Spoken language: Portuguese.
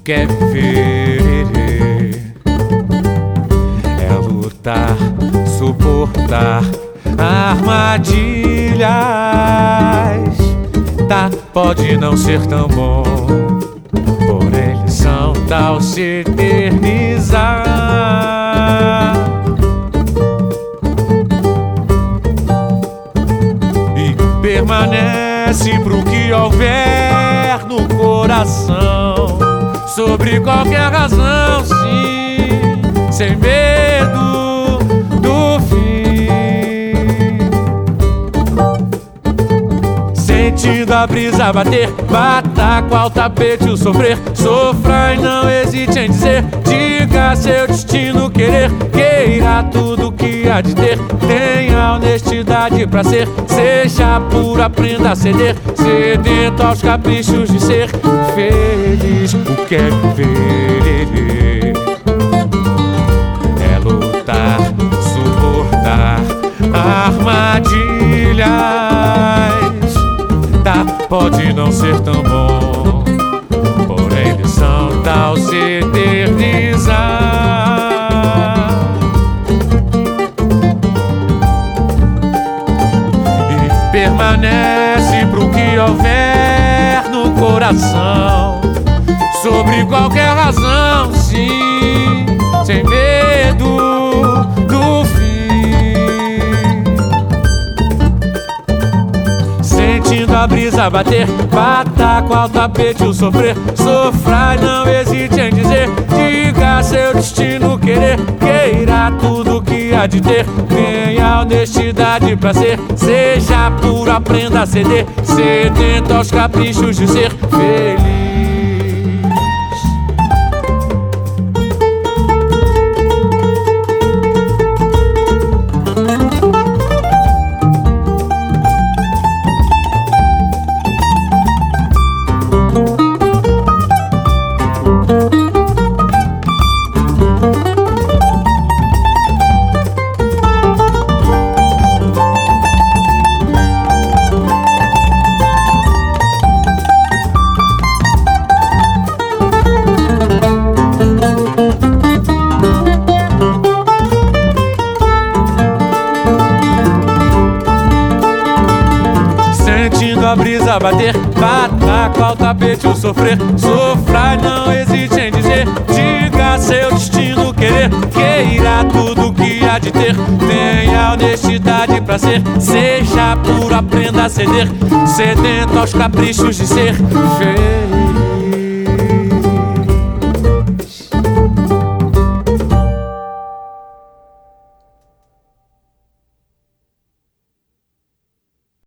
quer viver é lutar, suportar armadilhas. Tá, pode não ser tão bom, porém lição tal se eternizar. E permanece pro que houver no coração, sobre qualquer razão, sim, sem medo do fim. Sentindo a brisa bater, bata qual tapete o sofrer. Sofra e não hesite em dizer, diga seu destino querer. Queira tudo que há de ter, tenha honestidade pra ser. Seja puro, aprenda a ceder, sedento aos caprichos de ser feliz. O que é viver é lutar, suportar armadilhas. Tá, pode não ser tão bom, porém lição tal se eternizar. E permanece pro que houver no coração, sobre qualquer razão, sim, sem medo do fim. Sentindo a brisa bater, bata qual tapete o sofrer. Sofra e não hesite em dizer, diga seu destino querer. Queira tudo que há de ter, tenha honestidade pra ser. Seja puro, aprenda a ceder, sedento aos caprichos de ser feliz. Sentindo a brisa bater, bata qual tapete o sofrer. Sofra e não hesite em dizer, diga seu destino querer. Queira tudo que há de ter, tenha honestidade pra ser. Seja puro, aprenda a ceder, sedento aos caprichos de ser feliz.